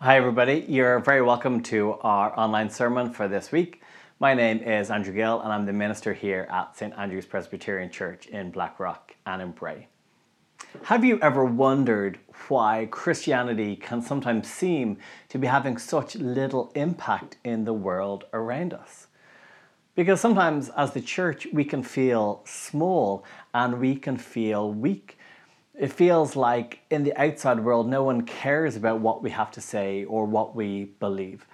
Hi everybody, you're very welcome to our online sermon for this week. My name is Andrew Gill and I'm the minister here at St. Andrew's Presbyterian Church in Blackrock and in Bray. Have you ever wondered why Christianity can sometimes seem to be having such little impact in the world around us? Because sometimes as the church we can feel small and we can feel weak. It feels like in the outside world no one cares about what we have to say or what we believe.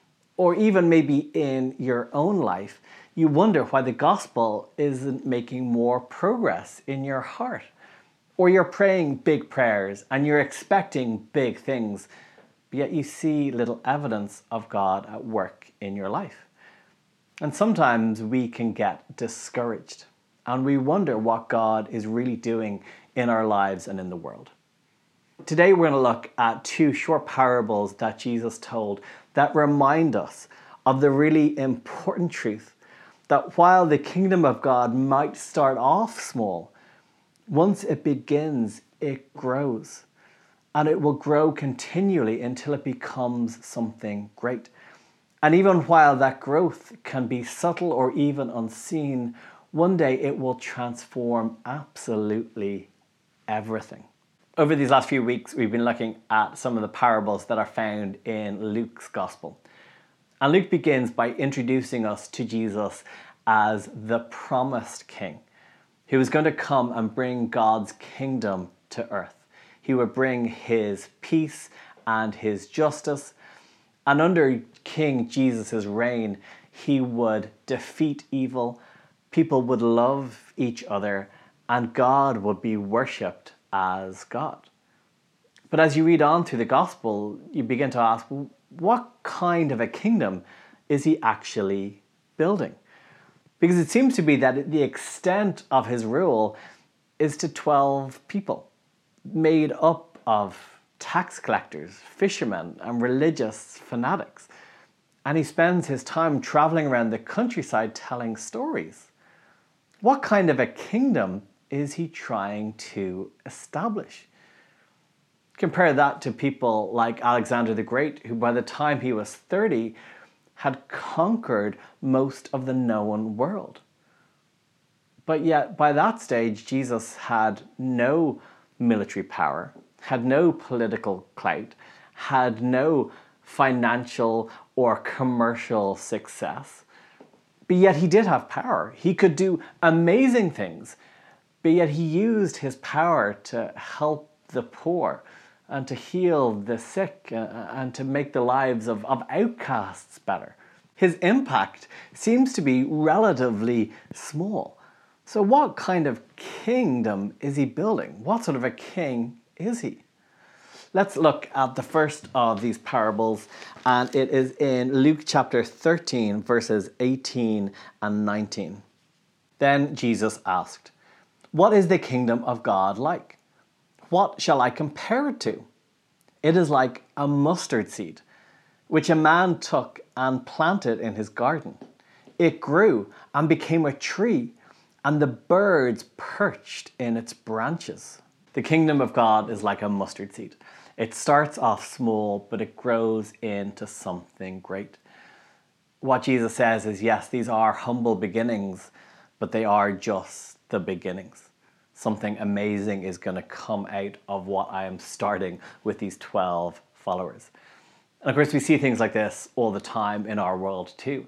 Or even maybe in your own life, you wonder why the gospel isn't making more progress in your heart. Or you're praying big prayers and you're expecting big things, but yet you see little evidence of God at work in your life. And sometimes we can get discouraged and we wonder what God is really doing in our lives and in the world. Today we're going to look at two short parables that Jesus told that remind us of the really important truth that while the kingdom of God might start off small, once it begins, it grows. And it will grow continually until it becomes something great. And even while that growth can be subtle or even unseen, one day it will transform absolutely everything. Over these last few weeks, we've been looking at some of the parables that are found in Luke's gospel. And Luke begins by introducing us to Jesus as the promised king, who was going to come and bring God's kingdom to earth. He would bring his peace and his justice. And under King Jesus' reign, he would defeat evil, people would love each other, and God would be worshipped as God. But as you read on through the gospel, you begin to ask, what kind of a kingdom is he actually building? Because it seems to be that the extent of his rule is to 12 people, made up of tax collectors, fishermen, and religious fanatics. And he spends his time traveling around the countryside telling stories. What kind of a kingdom is he trying to establish? Compare that to people like Alexander the Great, who by the time he was 30 had conquered most of the known world. But yet by that stage, Jesus had no military power, had no political clout, had no financial or commercial success. But yet he did have power. He could do amazing things. But yet he used his power to help the poor and to heal the sick and to make the lives of outcasts better. His impact seems to be relatively small. So what kind of kingdom is he building? What sort of a king is he? Let's look at the first of these parables, and it is in Luke chapter 13, verses 18 and 19. Then Jesus asked, "What is the kingdom of God like? What shall I compare it to? It is like a mustard seed, which a man took and planted in his garden. It grew and became a tree, and the birds perched in its branches." The kingdom of God is like a mustard seed. It starts off small, but it grows into something great. What Jesus says is, yes, these are humble beginnings, but they are just the beginnings. Something amazing is going to come out of what I am starting with these 12 followers. And of course, we see things like this all the time in our world too.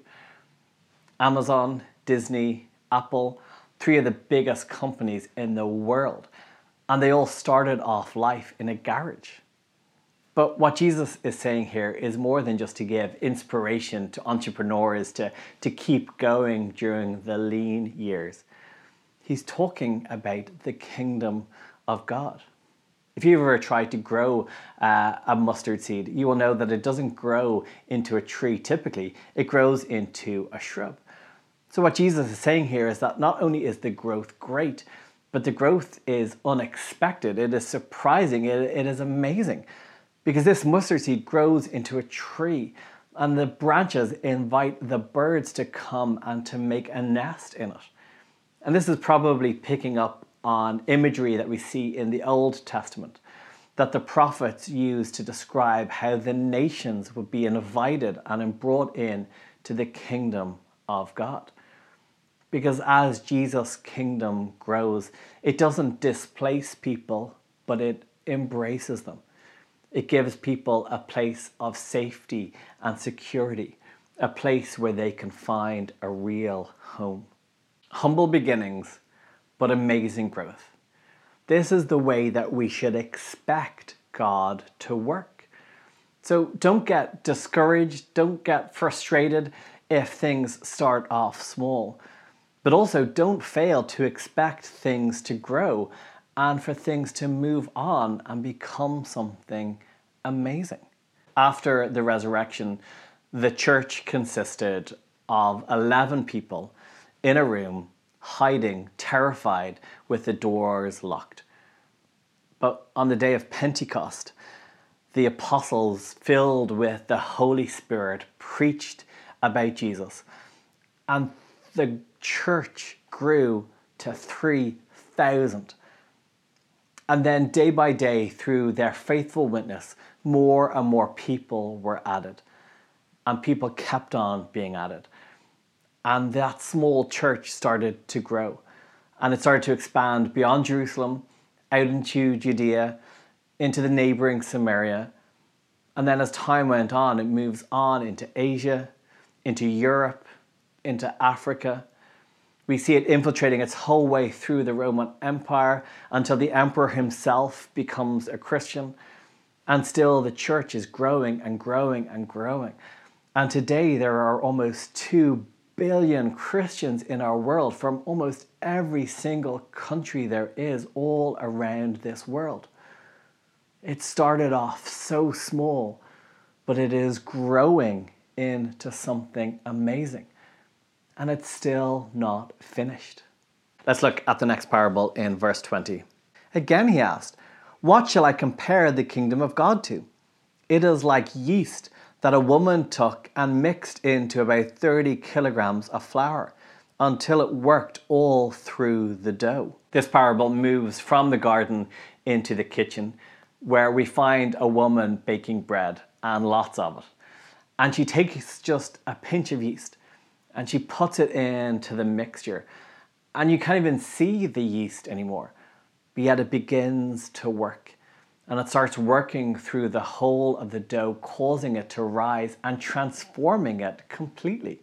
Amazon, Disney, Apple, three of the biggest companies in the world. And they all started off life in a garage. But what Jesus is saying here is more than just to give inspiration to entrepreneurs to keep going during the lean years. He's talking about the kingdom of God. If you've ever tried to grow a mustard seed, you will know that it doesn't grow into a tree typically, it grows into a shrub. So what Jesus is saying here is that not only is the growth great, but the growth is unexpected, it is surprising, it is amazing. Because this mustard seed grows into a tree and the branches invite the birds to come and to make a nest in it. And this is probably picking up on imagery that we see in the Old Testament. that the prophets used to describe how the nations would be invited and brought in to the kingdom of God. Because as Jesus' kingdom grows, it doesn't displace people, but it embraces them. It gives people a place of safety and security, a place where they can find a real home. Humble beginnings, but amazing growth. This is the way that we should expect God to work. So don't get discouraged, don't get frustrated if things start off small. But also don't fail to expect things to grow and for things to move on and become something amazing. After the resurrection, the church consisted of 11 people in a room, hiding, terrified, with the doors locked. But on the day of Pentecost, the apostles, filled with the Holy Spirit, preached about Jesus. And the church grew to 3,000. And then day by day, through their faithful witness, more and more people were added. And people kept on being added. And that small church started to grow. And it started to expand beyond Jerusalem, out into Judea, into the neighboring Samaria. And then as time went on, it moves on into Asia, into Europe, into Africa. We see it infiltrating its whole way through the Roman Empire until the emperor himself becomes a Christian. And still the church is growing and growing and growing. And today there are almost 2 billion Christians in our world from almost every single country there is all around this world. It started off so small, but it is growing into something amazing. And it's still not finished. Let's look at the next parable in verse 20. Again he asked, "What shall I compare the kingdom of God to? It is like yeast that a woman took and mixed into about 30 kilograms of flour until it worked all through the dough." This parable moves from the garden into the kitchen, where we find a woman baking bread, and lots of it. And she takes just a pinch of yeast and she puts it into the mixture. And you can't even see the yeast anymore, but yet it begins to work. And it starts working through the whole of the dough, causing it to rise and transforming it completely.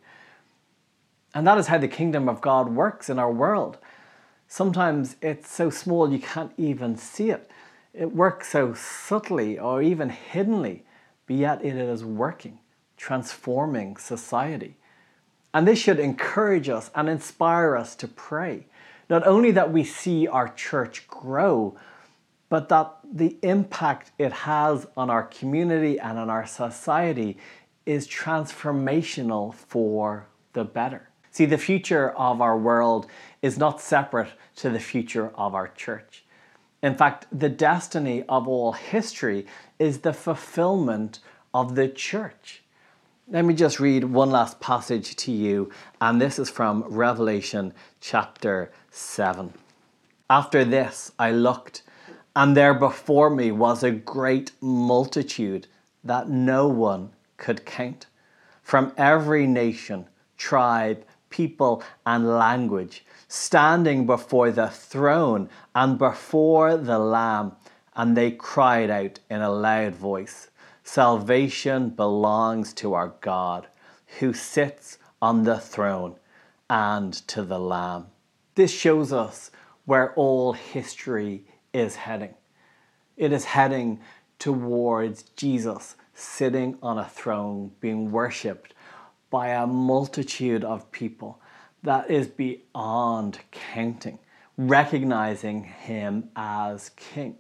And that is how the kingdom of God works in our world. Sometimes it's so small you can't even see it. It works so subtly or even hiddenly, but yet it is working, transforming society. And this should encourage us and inspire us to pray. Not only that we see our church grow, but that the impact it has on our community and on our society is transformational for the better. See, the future of our world is not separate to the future of our church. In fact, the destiny of all history is the fulfillment of the church. Let me just read one last passage to you, and this is from Revelation chapter 7. "After this I looked, and there before me was a great multitude that no one could count, from every nation, tribe, people, and language, standing before the throne and before the Lamb, and they cried out in a loud voice, 'Salvation belongs to our God, who sits on the throne, and to the Lamb.'" This shows us where all history is heading. It is heading towards Jesus sitting on a throne, being worshipped by a multitude of people that is beyond counting, recognizing him as King.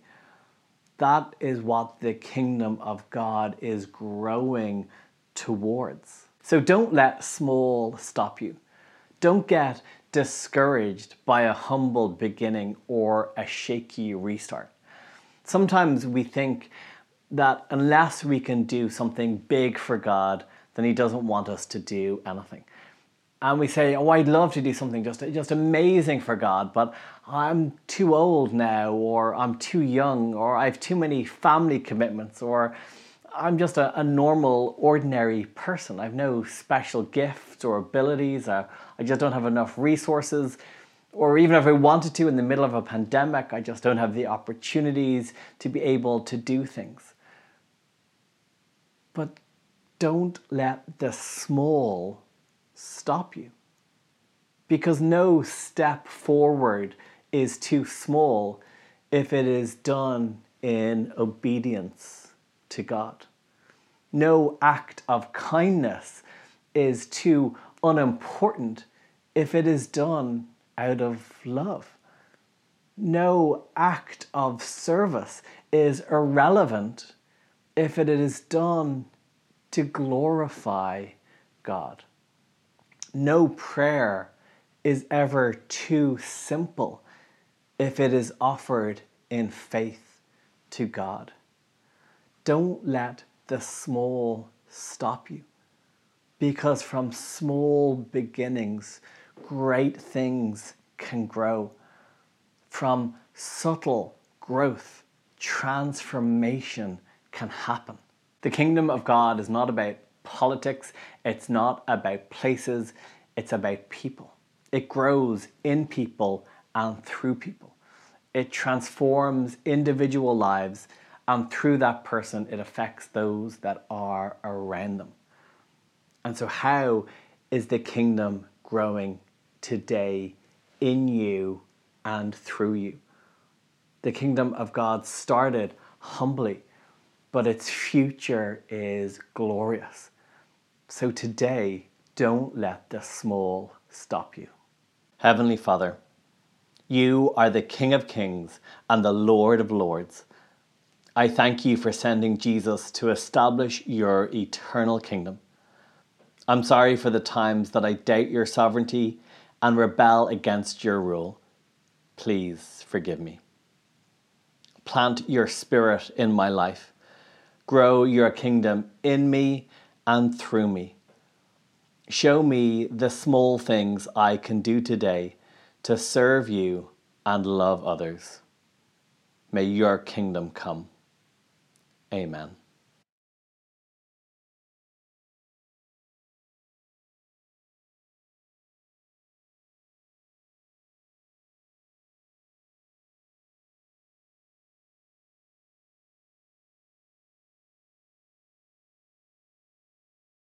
That is what the kingdom of God is growing towards. So don't let small stop you. Don't get discouraged by a humble beginning or a shaky restart. Sometimes we think that unless we can do something big for God, then he doesn't want us to do anything. And we say, oh, I'd love to do something just amazing for God, but I'm too old now, or I'm too young, or I have too many family commitments, or I'm just a normal, ordinary person. I have no special gifts or abilities. I just don't have enough resources. Or even if I wanted to in the middle of a pandemic, I just don't have the opportunities to be able to do things. But don't let the small stop you. Because no step forward is too small if it is done in obedience to God. No act of kindness is too unimportant if it is done out of love. No act of service is irrelevant if it is done to glorify God. No prayer is ever too simple if it is offered in faith to God. Don't let the small stop you, because from small beginnings, great things can grow. From subtle growth, transformation can happen. The kingdom of God is not about politics, it's not about places, it's about people. It grows in people and through people. It transforms individual lives, and through that person, it affects those that are around them. And so how is the kingdom growing today in you and through you? The kingdom of God started humbly, but its future is glorious. So today, don't let the small stop you. Heavenly Father, you are the King of Kings and the Lord of Lords. I thank you for sending Jesus to establish your eternal kingdom. I'm sorry for the times that I doubt your sovereignty and rebel against your rule. Please forgive me. Plant your spirit in my life. Grow your kingdom in me and through me. Show me the small things I can do today to serve you and love others. May your kingdom come. Amen.